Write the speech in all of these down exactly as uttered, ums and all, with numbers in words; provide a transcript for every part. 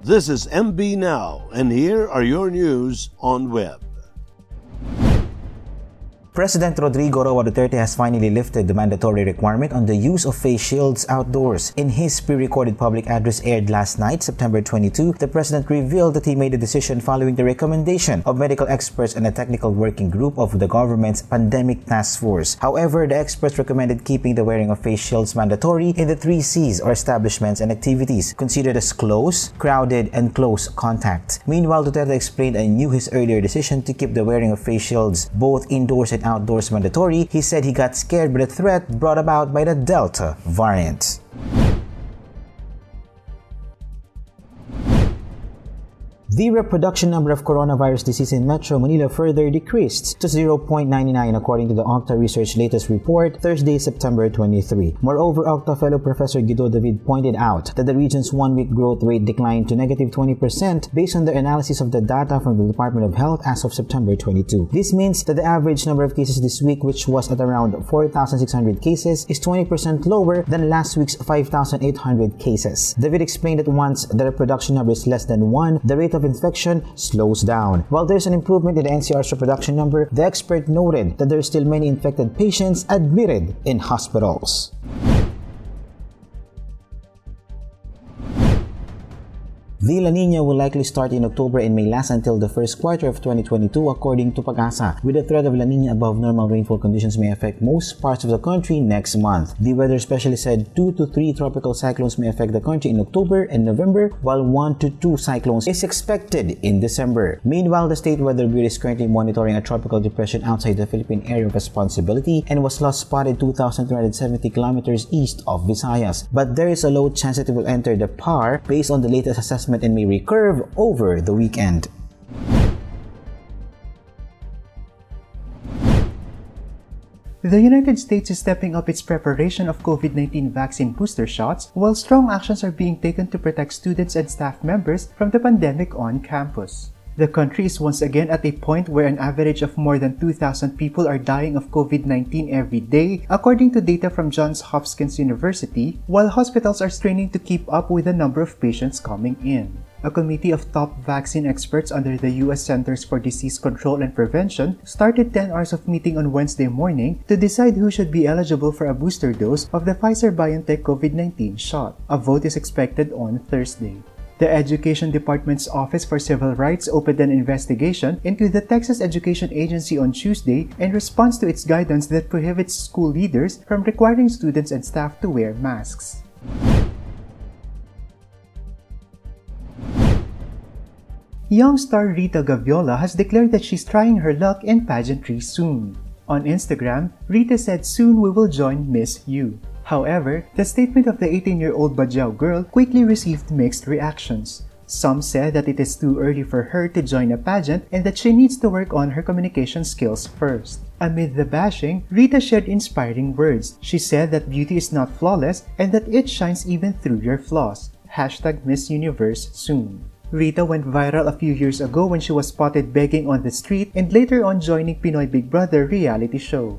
This is M B Now, and here are your news on web. President Rodrigo Roa Duterte has finally lifted the mandatory requirement on the use of face shields outdoors. In his pre-recorded public address aired last night, September twenty-second, the president revealed that he made the decision following the recommendation of medical experts and a technical working group of the government's pandemic task force. However, the experts recommended keeping the wearing of face shields mandatory in the three C's or establishments and activities considered as close, crowded, and close contact. Meanwhile, Duterte explained anew his earlier decision to keep the wearing of face shields both indoors and outdoors mandatory. He said he got scared by the threat brought about by the Delta variant. The reproduction number of coronavirus disease in Metro Manila further decreased to zero point nine nine according to the Octa Research latest report, Thursday, September twenty-third. Moreover, Octa fellow Professor Guido David pointed out that the region's one-week growth rate declined to negative twenty percent based on the analysis of the data from the Department of Health as of September twenty-second. This means that the average number of cases this week, which was at around four thousand six hundred cases, is twenty percent lower than last week's five thousand eight hundred cases. David explained that once the reproduction number is less than one, the rate of infection slows down. While there's an improvement in the N C R's reproduction number, the expert noted that there are still many infected patients admitted in hospitals. The La Nina will likely start in October and may last until the first quarter of twenty twenty-two according to Pag-asa. With the threat of La Nina, above normal rainfall conditions may affect most parts of the country next month. The weather specialist said two to three tropical cyclones may affect the country in October and November, while one to two cyclones is expected in December. Meanwhile, the State Weather Bureau is currently monitoring a tropical depression outside the Philippine area of responsibility and was last spotted two thousand three hundred seventy kilometers east of Visayas. But there is a low chance that it will enter the P A R based on the latest assessment and may recurve over the weekend. The United States is stepping up its preparation of COVID nineteen vaccine booster shots, while strong actions are being taken to protect students and staff members from the pandemic on campus. The country is once again at a point where an average of more than two thousand people are dying of COVID nineteen every day, according to data from Johns Hopkins University, while hospitals are straining to keep up with the number of patients coming in. A committee of top vaccine experts under the U S Centers for Disease Control and Prevention started ten hours of meeting on Wednesday morning to decide who should be eligible for a booster dose of the Pfizer-BioNTech COVID nineteen shot. A vote is expected on Thursday. The Education Department's Office for Civil Rights opened an investigation into the Texas Education Agency on Tuesday in response to its guidance that prohibits school leaders from requiring students and staff to wear masks. Young star Rita Gaviola has declared that she's trying her luck in pageantry soon. On Instagram, Rita said, "Soon we will join Miss U." However, the statement of the eighteen-year-old Bajau girl quickly received mixed reactions. Some said that it is too early for her to join a pageant and that she needs to work on her communication skills first. Amid the bashing, Rita shared inspiring words. She said that beauty is not flawless and that it shines even through your flaws. Hashtag Miss Universe soon. Rita went viral a few years ago when she was spotted begging on the street and later on joining Pinoy Big Brother reality show.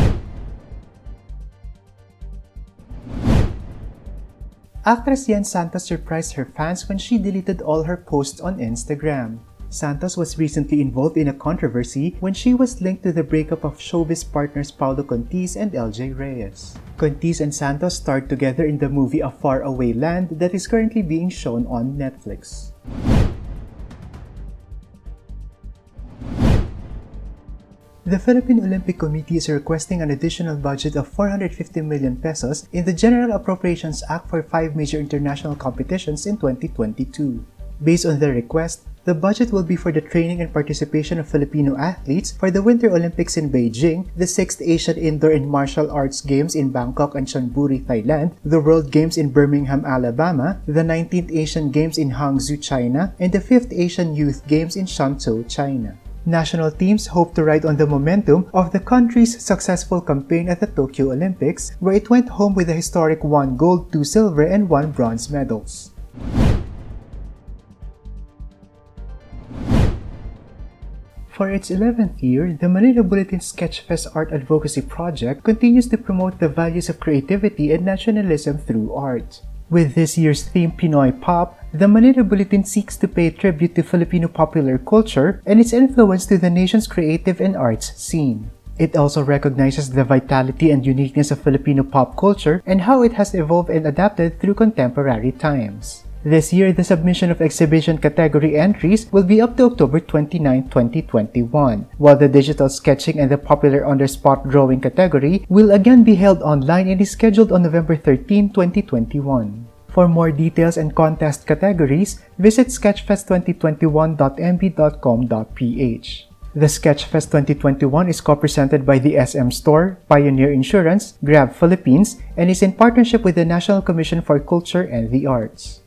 Actress Yen Santos surprised her fans when she deleted all her posts on Instagram. Santos was recently involved in a controversy when she was linked to the breakup of showbiz partners Paulo Contis and L J Reyes. Contis and Santos starred together in the movie A Far Away Land that is currently being shown on Netflix. The Philippine Olympic Committee is requesting an additional budget of four hundred fifty million pesos in the General Appropriations Act for five major international competitions in twenty twenty-two. Based on the request, the budget will be for the training and participation of Filipino athletes for the Winter Olympics in Beijing, the sixth Asian Indoor and Martial Arts Games in Bangkok and Chonburi, Thailand, the World Games in Birmingham, Alabama, the nineteenth Asian Games in Hangzhou, China, and the fifth Asian Youth Games in Shantou, China. National teams hope to ride on the momentum of the country's successful campaign at the Tokyo Olympics, where it went home with a historic one gold, two silver, and one bronze medals. For its eleventh year, the Manila Bulletin Sketchfest Art Advocacy Project continues to promote the values of creativity and nationalism through art. With this year's theme Pinoy Pop, the Manila Bulletin seeks to pay tribute to Filipino popular culture and its influence to the nation's creative and arts scene. It also recognizes the vitality and uniqueness of Filipino pop culture and how it has evolved and adapted through contemporary times. This year, the submission of exhibition category entries will be up to October twenty-ninth, twenty twenty-one, while the digital sketching and the popular on-the-spot drawing category will again be held online and is scheduled on November thirteenth, twenty twenty-one. For more details and contest categories, visit sketchfest twenty twenty-one dot m b dot com dot p h. The Sketchfest twenty twenty-one is co-presented by the S M Store, Pioneer Insurance, Grab Philippines, and is in partnership with the National Commission for Culture and the Arts.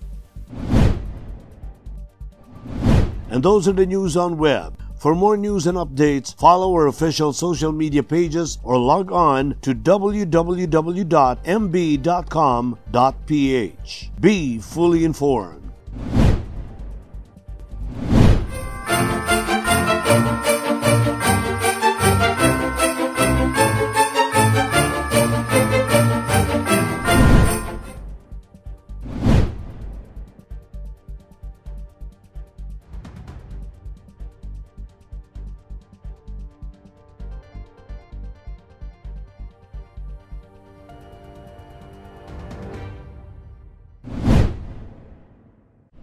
And those are the news on web. For more news and updates, follow our official social media pages or log on to w w w dot m b dot com dot p h. Be fully informed.